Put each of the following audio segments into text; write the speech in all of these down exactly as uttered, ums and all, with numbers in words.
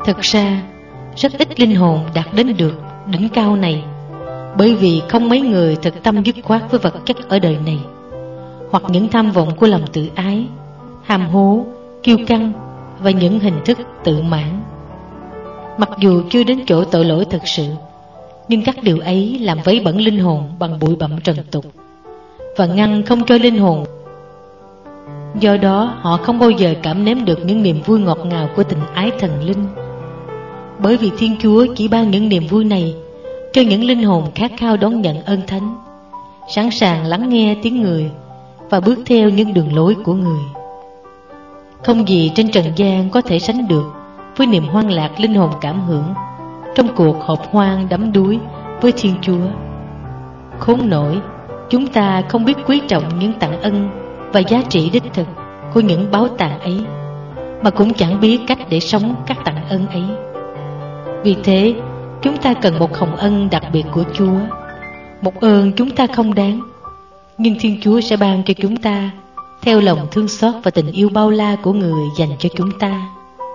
Thực ra rất ít linh hồn đạt đến được đỉnh cao này, bởi vì không mấy người thực tâm dứt khoát với vật chất ở đời này, hoặc những tham vọng của lòng tự ái, ham hố, kiêu căng và những hình thức tự mãn. Mặc dù chưa đến chỗ tội lỗi thực sự, nhưng các điều ấy làm vấy bẩn linh hồn bằng bụi bặm trần tục và ngăn không cho linh hồn. Do đó họ không bao giờ cảm nếm được những niềm vui ngọt ngào của tình ái thần linh, bởi vì Thiên Chúa chỉ ban những niềm vui này cho những linh hồn khát khao đón nhận ơn thánh, sẵn sàng lắng nghe tiếng người và bước theo những đường lối của người. Không gì trên trần gian có thể sánh được với niềm hoan lạc linh hồn cảm hưởng trong cuộc họp hoan đắm đuối với Thiên Chúa. Khốn nổi, chúng ta không biết quý trọng những tặng ân và giá trị đích thực của những báu tàng ấy, mà cũng chẳng biết cách để sống các tặng ân ấy. Vì thế, chúng ta cần một hồng ân đặc biệt của Chúa, một ơn chúng ta không đáng, nhưng Thiên Chúa sẽ ban cho chúng ta theo lòng thương xót và tình yêu bao la của người dành cho chúng ta.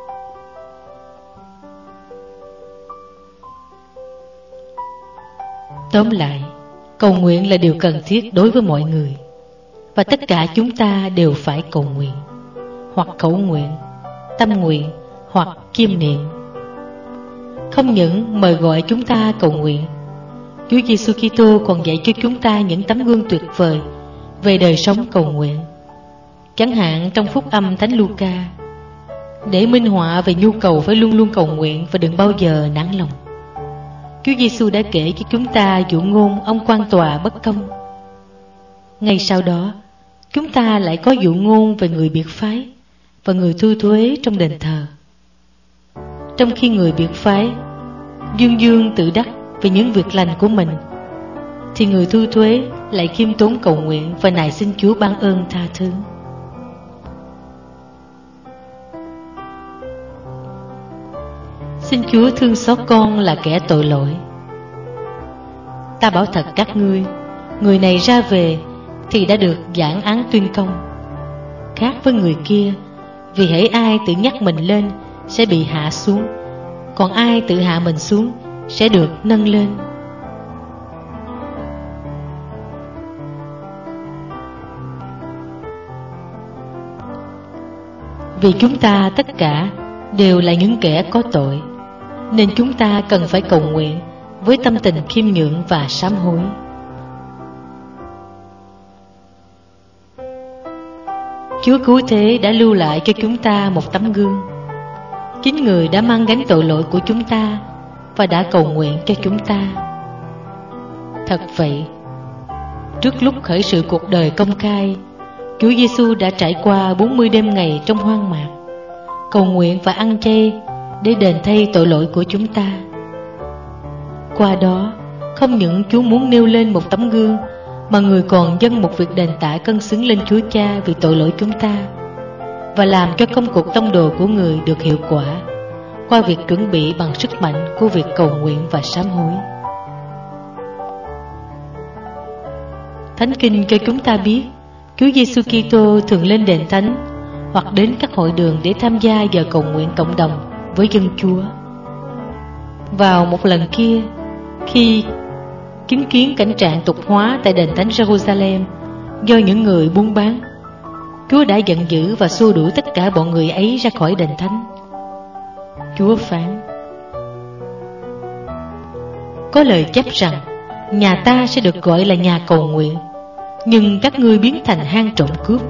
Tóm lại, cầu nguyện là điều cần thiết đối với mọi người, và tất cả chúng ta đều phải cầu nguyện, hoặc khẩu nguyện, tâm nguyện, hoặc kiêm niệm. Không những mời gọi chúng ta cầu nguyện, Chúa Giêsu Kitô còn dạy cho chúng ta những tấm gương tuyệt vời về đời sống cầu nguyện. Chẳng hạn trong phúc âm Thánh Luca, để minh họa về nhu cầu phải luôn luôn cầu nguyện và đừng bao giờ nản lòng, Chúa Giêsu đã kể cho chúng ta dụ ngôn ông quan tòa bất công. Ngay sau đó, chúng ta lại có dụ ngôn về người biệt phái và người thu thuế trong đền thờ. Trong khi người biệt phái dương dương tự đắc về những việc lành của mình, thì người thu thuế lại khiêm tốn cầu nguyện và nài xin Chúa ban ơn tha thứ. Xin Chúa thương xót con là kẻ tội lỗi. Ta bảo thật các ngươi, người này ra về thì đã được giảng án tuyên công, khác với người kia, vì hễ ai tự nhắc mình lên sẽ bị hạ xuống, còn ai tự hạ mình xuống sẽ được nâng lên. Vì chúng ta tất cả đều là những kẻ có tội, nên chúng ta cần phải cầu nguyện với tâm tình khiêm nhượng và sám hối. Chúa Cứu Thế đã lưu lại cho chúng ta một tấm gương. Chính Người đã mang gánh tội lỗi của chúng ta và đã cầu nguyện cho chúng ta. Thật vậy, trước lúc khởi sự cuộc đời công khai, Chúa Giêsu đã trải qua bốn mươi đêm ngày trong hoang mạc, cầu nguyện và ăn chay để đền thay tội lỗi của chúng ta. Qua đó, không những Chúa muốn nêu lên một tấm gương, mà Người còn dâng một việc đền tạ cân xứng lên Chúa Cha vì tội lỗi chúng ta, và làm cho công cuộc tông đồ của Người được hiệu quả qua việc chuẩn bị bằng sức mạnh của việc cầu nguyện và sám hối. Thánh Kinh cho chúng ta biết Chúa Giêsu Kitô thường lên đền thánh hoặc đến các hội đường để tham gia giờ cầu nguyện cộng đồng với dân Chúa. Vào một lần kia, khi chứng kiến cảnh trạng tục hóa tại đền thánh Jerusalem do những người buôn bán, Chúa đã giận dữ và xua đuổi tất cả bọn người ấy ra khỏi đền thánh. Chúa phán: có lời chép rằng nhà ta sẽ được gọi là nhà cầu nguyện, nhưng các ngươi biến thành hang trộm cướp.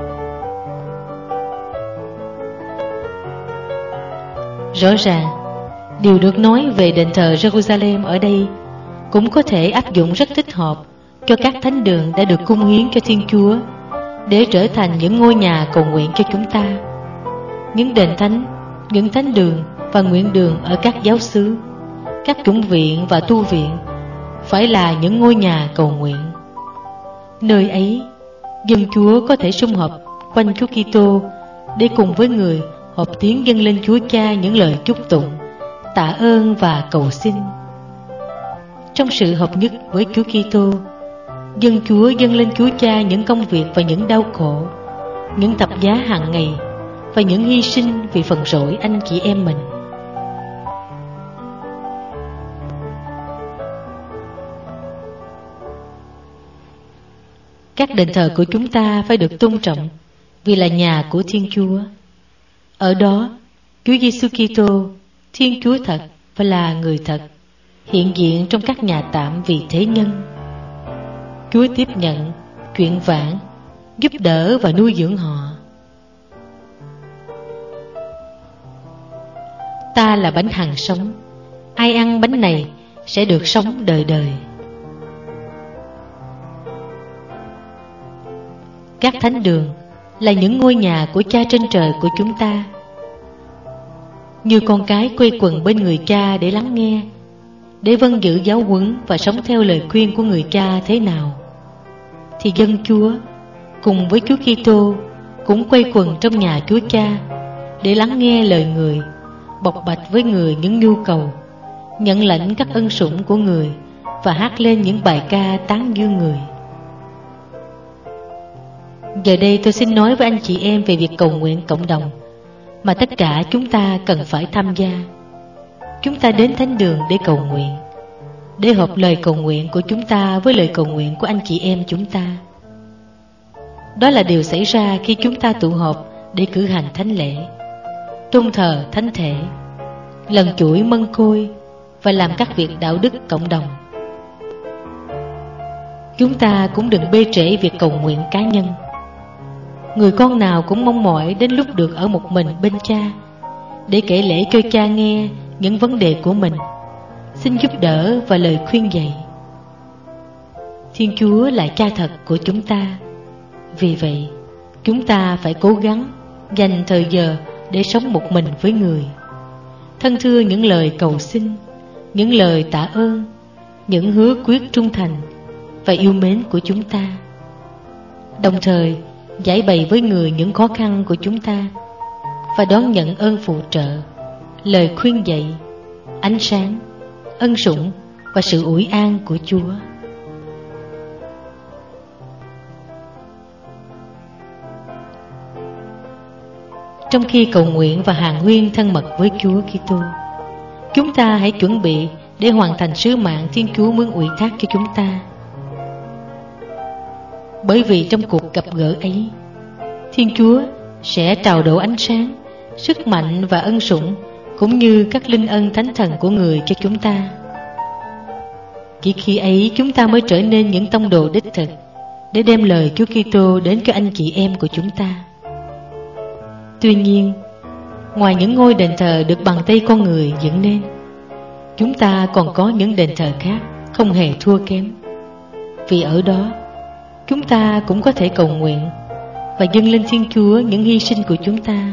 Rõ ràng, điều được nói về đền thờ Jerusalem ở đây cũng có thể áp dụng rất thích hợp cho các thánh đường đã được cung hiến cho Thiên Chúa, để trở thành những ngôi nhà cầu nguyện cho chúng ta. Những đền thánh, những thánh đường và nguyện đường ở các giáo xứ, các chủng viện và tu viện phải là những ngôi nhà cầu nguyện. Nơi ấy, dân Chúa có thể sum họp quanh Chúa Kitô để cùng với Người hợp tiếng dâng lên Chúa Cha những lời chúc tụng, tạ ơn và cầu xin. Trong sự hợp nhất với Chúa Kitô, dân Chúa dâng lên Chúa Cha những công việc và những đau khổ, những thập giá hàng ngày và những hy sinh vì phần rỗi anh chị em mình. Các đền thờ của chúng ta phải được tôn trọng vì là nhà của Thiên Chúa. Ở đó, Chúa Giêsu Kitô, Thiên Chúa thật và là người thật, hiện diện trong các nhà tạm vì thế nhân. Chúa tiếp nhận, chuyển vãn, giúp đỡ và nuôi dưỡng họ. Ta là bánh hằng sống, ai ăn bánh này sẽ được sống đời đời. Các thánh đường là những ngôi nhà của Cha trên trời của chúng ta. Như con cái quây quần bên người Cha để lắng nghe, để vâng giữ giáo huấn và sống theo lời khuyên của người Cha thế nào, thì dân Chúa cùng với Chúa Kitô cũng quây quần trong nhà Chúa Cha để lắng nghe lời người, bộc bạch với người những nhu cầu, nhận lãnh các ân sủng của người và hát lên những bài ca tán dương người. Giờ đây tôi xin nói với anh chị em về việc cầu nguyện cộng đồng mà tất cả chúng ta cần phải tham gia. Chúng ta đến thánh đường để cầu nguyện, để hợp lời cầu nguyện của chúng ta với lời cầu nguyện của anh chị em chúng ta. Đó là điều xảy ra khi chúng ta tụ họp để cử hành thánh lễ, tôn thờ thánh thể, lần chuỗi mân côi và làm các việc đạo đức cộng đồng. Chúng ta cũng đừng bê trễ việc cầu nguyện cá nhân. Người con nào cũng mong mỏi đến lúc được ở một mình bên Cha để kể lễ cho Cha nghe những vấn đề của mình, xin giúp đỡ và lời khuyên dạy. Thiên Chúa là Cha thật của chúng ta. Vì vậy, chúng ta phải cố gắng dành thời giờ để sống một mình với người, thân thưa những lời cầu xin, những lời tạ ơn, những hứa quyết trung thành và yêu mến của chúng ta, đồng thời giải bày với người những khó khăn của chúng ta và đón nhận ơn phù trợ, lời khuyên dạy, ánh sáng, ân sủng và sự ủi an của Chúa. Trong khi cầu nguyện và hàn huyên thân mật với Chúa Kitô, chúng ta hãy chuẩn bị để hoàn thành sứ mạng Thiên Chúa muốn ủy thác cho chúng ta. Bởi vì trong cuộc gặp gỡ ấy, Thiên Chúa sẽ trào đổ ánh sáng, sức mạnh và ân sủng cũng như các linh ân thánh thần của người cho chúng ta. Chỉ khi ấy chúng ta mới trở nên những tông đồ đích thực để đem lời Chúa Kitô đến cho anh chị em của chúng ta. Tuy nhiên, ngoài những ngôi đền thờ được bằng tay con người dựng nên, chúng ta còn có những đền thờ khác không hề thua kém. Vì ở đó, chúng ta cũng có thể cầu nguyện và dâng lên Thiên Chúa những hy sinh của chúng ta.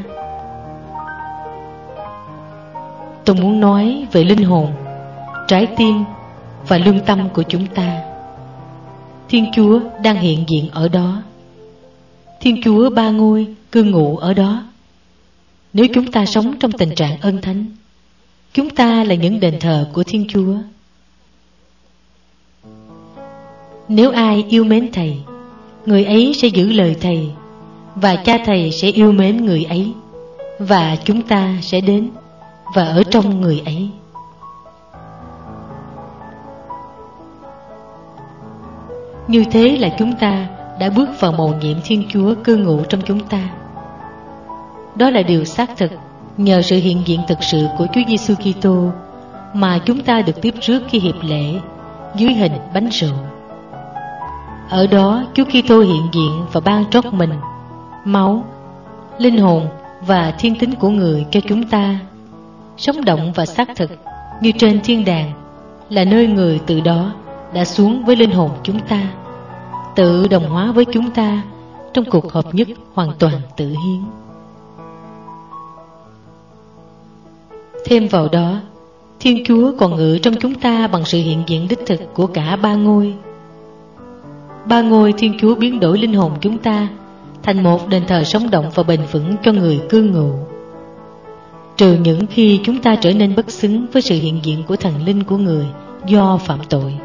Tôi muốn nói về linh hồn, trái tim và lương tâm của chúng ta. Thiên Chúa đang hiện diện ở đó. Thiên Chúa ba ngôi cư ngụ ở đó. Nếu chúng ta sống trong tình trạng ân thánh, chúng ta là những đền thờ của Thiên Chúa. Nếu ai yêu mến Thầy, người ấy sẽ giữ lời Thầy, và Cha Thầy sẽ yêu mến người ấy, và chúng ta sẽ đến và ở trong người ấy. Như thế là chúng ta đã bước vào mầu nhiệm Thiên Chúa cư ngụ trong chúng ta. Đó là điều xác thực nhờ sự hiện diện thực sự của Chúa Giêsu Kitô mà chúng ta được tiếp rước khi hiệp lễ dưới hình bánh rượu. Ở đó Chúa Kitô hiện diện và ban trót mình, máu, linh hồn và thiên tính của người cho chúng ta, sống động và xác thực như trên thiên đàng, là nơi người từ đó đã xuống với linh hồn chúng ta, tự đồng hóa với chúng ta trong cuộc hợp nhất hoàn toàn tự hiến. Thêm vào đó, Thiên Chúa còn ngự trong chúng ta bằng sự hiện diện đích thực của cả ba ngôi. Ba ngôi Thiên Chúa biến đổi linh hồn chúng ta thành một đền thờ sống động và bền vững cho người cư ngụ. Trừ những khi chúng ta trở nên bất xứng với sự hiện diện của thần linh của người do phạm tội.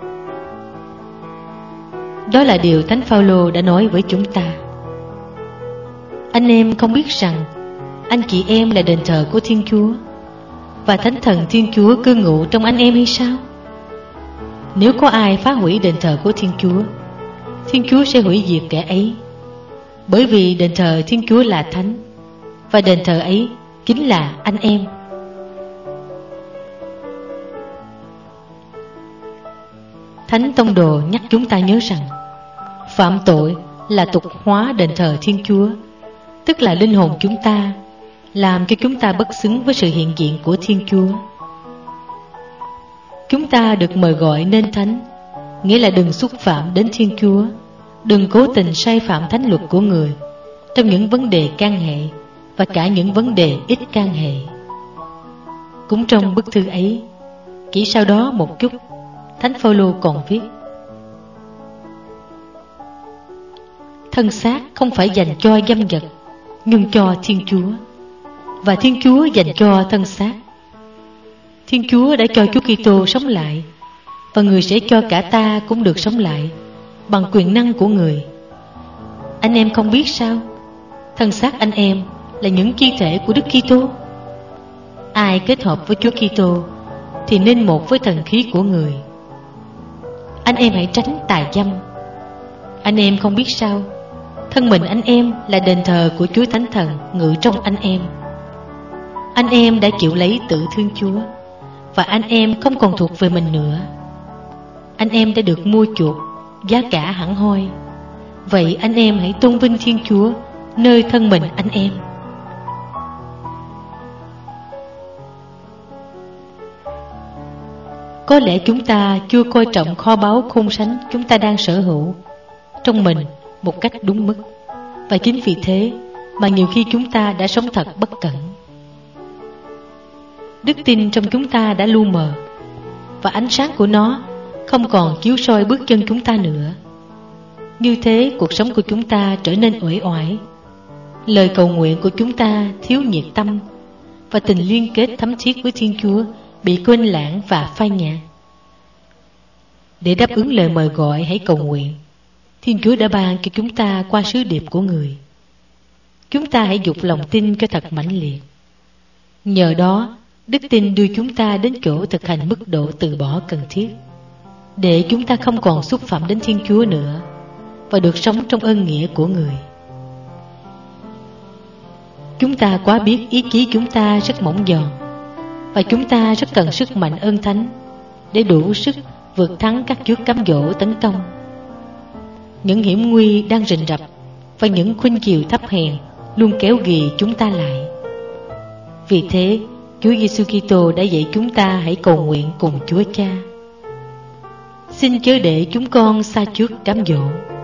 Đó là điều Thánh Phaolô đã nói với chúng ta. Anh em không biết rằng anh chị em là đền thờ của Thiên Chúa và Thánh Thần Thiên Chúa cư ngụ trong anh em hay sao? Nếu có ai phá hủy đền thờ của Thiên Chúa Thiên Chúa sẽ hủy diệt kẻ ấy, bởi vì đền thờ Thiên Chúa là thánh, và đền thờ ấy chính là anh em. Thánh Tông Đồ nhắc chúng ta nhớ rằng phạm tội là tục hóa đền thờ Thiên Chúa, tức là linh hồn chúng ta, làm cho chúng ta bất xứng với sự hiện diện của Thiên Chúa. Chúng ta được mời gọi nên thánh, nghĩa là đừng xúc phạm đến Thiên Chúa, đừng cố tình sai phạm thánh luật của người trong những vấn đề can hệ và cả những vấn đề ít can hệ. Cũng trong bức thư ấy, chỉ sau đó một chút, Thánh Phaolô còn viết: thân xác không phải dành cho dâm vật, nhưng cho Thiên Chúa, và Thiên Chúa dành cho thân xác. Thiên Chúa đã cho Chúa Kitô sống lại, và người sẽ cho cả ta cũng được sống lại bằng quyền năng của người. Anh em không biết sao? Thân xác anh em là những chi thể của Đức Kitô. Ai kết hợp với Chúa Kitô thì nên một với thần khí của người. Anh em hãy tránh tà dâm. Anh em không biết sao? Thân mình anh em là đền thờ của Chúa Thánh Thần ngự trong anh em. Anh em đã chịu lấy tự thương Chúa, và anh em không còn thuộc về mình nữa. Anh em đã được mua chuộc, giá cả hẳn hoi. Vậy anh em hãy tôn vinh Thiên Chúa nơi thân mình anh em. Có lẽ chúng ta chưa coi trọng kho báu khôn sánh chúng ta đang sở hữu trong mình một cách đúng mức, và chính vì thế mà nhiều khi chúng ta đã sống thật bất cẩn. Đức tin trong chúng ta đã lu mờ, và ánh sáng của nó không còn chiếu soi bước chân chúng ta nữa. Như thế cuộc sống của chúng ta trở nên uể oải, lời cầu nguyện của chúng ta thiếu nhiệt tâm, và tình liên kết thấm thiết với Thiên Chúa bị quên lãng và phai nhạt. Để đáp ứng lời mời gọi hãy cầu nguyện, Thiên Chúa đã ban cho chúng ta qua sứ điệp của người. Chúng ta hãy dục lòng tin cho thật mãnh liệt. Nhờ đó, đức tin đưa chúng ta đến chỗ thực hành mức độ từ bỏ cần thiết, để chúng ta không còn xúc phạm đến Thiên Chúa nữa, và được sống trong ơn nghĩa của người. Chúng ta quá biết ý chí chúng ta rất mỏng giòn, và chúng ta rất cần sức mạnh ơn thánh để đủ sức vượt thắng các trước cám dỗ tấn công. Những hiểm nguy đang rình rập và những khuynh chiều thấp hèn luôn kéo ghì chúng ta lại. Vì thế, Chúa Giêsu Kitô đã dạy chúng ta hãy cầu nguyện cùng Chúa Cha: xin chớ để chúng con xa trước cám dỗ.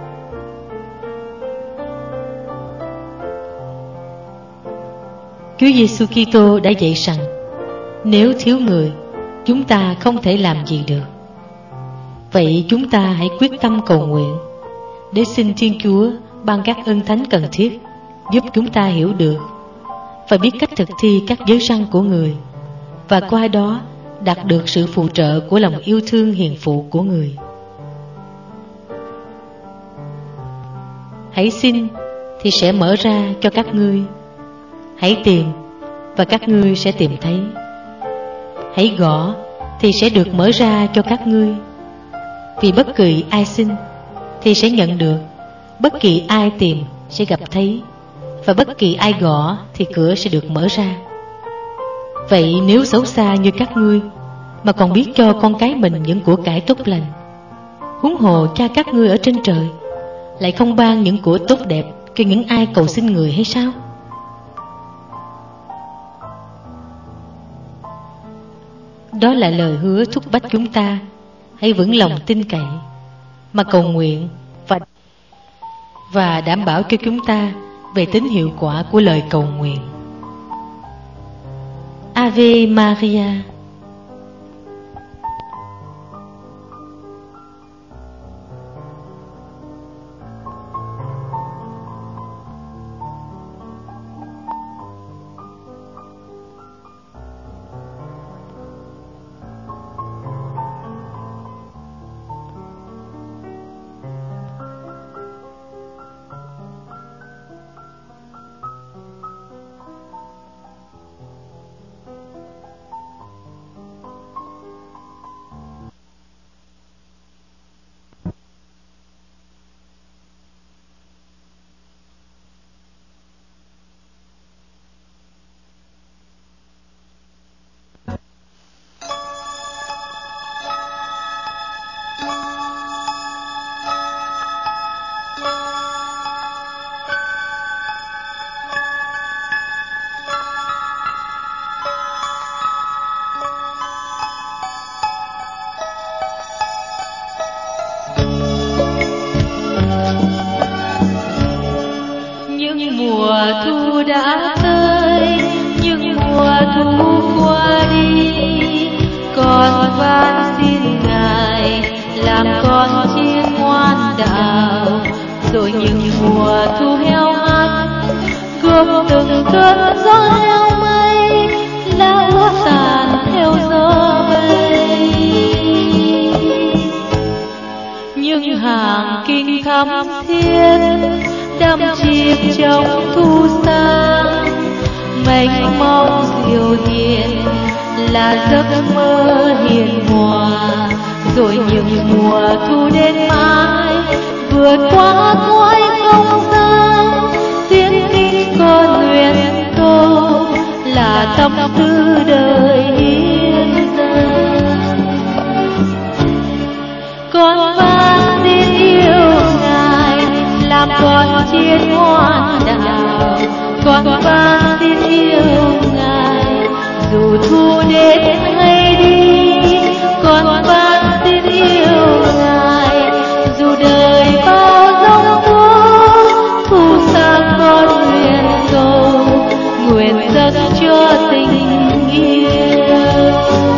Chúa Giêsu Kitô đã dạy rằng nếu thiếu người, chúng ta không thể làm gì được. Vậy chúng ta hãy quyết tâm cầu nguyện để xin Thiên Chúa ban các ơn thánh cần thiết, giúp chúng ta hiểu được và biết cách thực thi các giới răn của người, và qua đó đạt được sự phù trợ của lòng yêu thương hiền phụ của người. Hãy xin thì sẽ mở ra cho các ngươi. Hãy tìm và các ngươi sẽ tìm thấy. Hãy gõ thì sẽ được mở ra cho các ngươi. Vì bất kỳ ai xin thì sẽ nhận được, bất kỳ ai tìm sẽ gặp thấy, và bất kỳ ai gõ thì cửa sẽ được mở ra. Vậy nếu xấu xa như các ngươi mà còn biết cho con cái mình những của cải tốt lành, huống hồ Cha các ngươi ở trên trời lại không ban những của tốt đẹp cho những ai cầu xin người hay sao? Đó là lời hứa thúc bách chúng ta hãy vững lòng tin cậy mà cầu nguyện và, và đảm bảo cho chúng ta về tính hiệu quả của lời cầu nguyện. Ave Maria. mùa thu đã tới, nhưng mùa thu qua đi, con van xin Ngài làm con chiên ngoan đạo. Rồi những mùa thu heo hắt, gom từng cơn gió heo mây, lá úa tàn theo gió bay. Nhưng hàng kinh thắm thiết đắm chìm trong thu sang, mênh mông diệu hiền là giấc mơ hiền hòa. Rồi những mùa thu đến mãi, vượt qua cõi không gian, tiếng kinh con nguyện cầu là tâm tư đời hiến dâng. Con van xin yêu Ngài làm con chiên ngoan đạo. Con van xin yêu Ngài dù thu đến hay đi. Con van xin yêu Ngài dù đời bao giông tố. Thu sang con nguyện cầu, nguyện dâng cho tình yêu.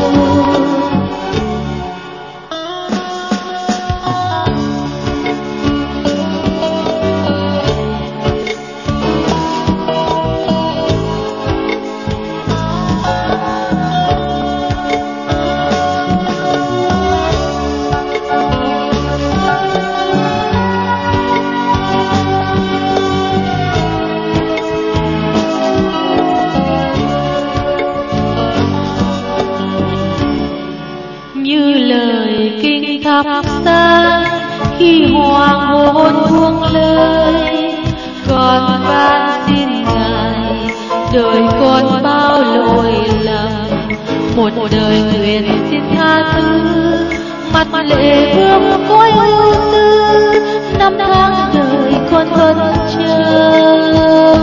Như lời kinh thắp sáng khi hoàng hôn buông lời, con van xin Ngài đời con bao lỗi lầm. Một đời nguyện xin tha thứ, mặt lệ vương cõi ưu tư. Năm tháng đời con vẫn chờ,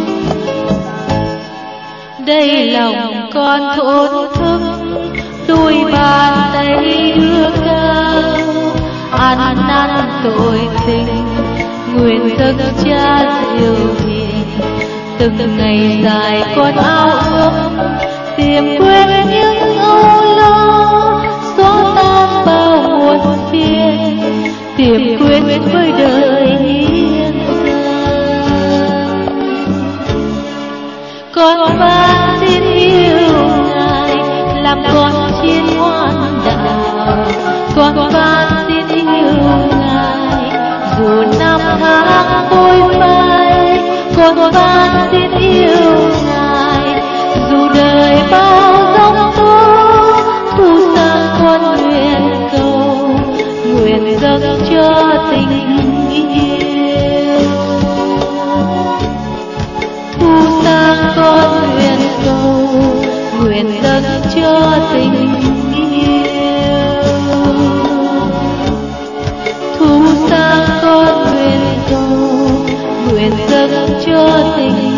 đây lòng con thổn thức, đôi bàn tay đưa cao. Ăn năn tội tình, nguyện dâng Cha diệu hiền. Từng ngày dài con ao ước, tìm quên những âu lo, xóa tan bao muộn phiền, tìm quên với đời hiến dâng. Con van xin yêu Ngài làm con chiên ngoan đạo. Con van xin yêu Ngài dù năm tháng phôi phai. Con van xin yêu Ngài dù đời bao giông tố. Thu sang con nguyện cầu, nguyện dâng cho tình yêu. Thu sang con nguyện cầu, nguyện dâng cho tình yêu. Thu sang con nguyện cầu, nguyện dâng cho tình yêu.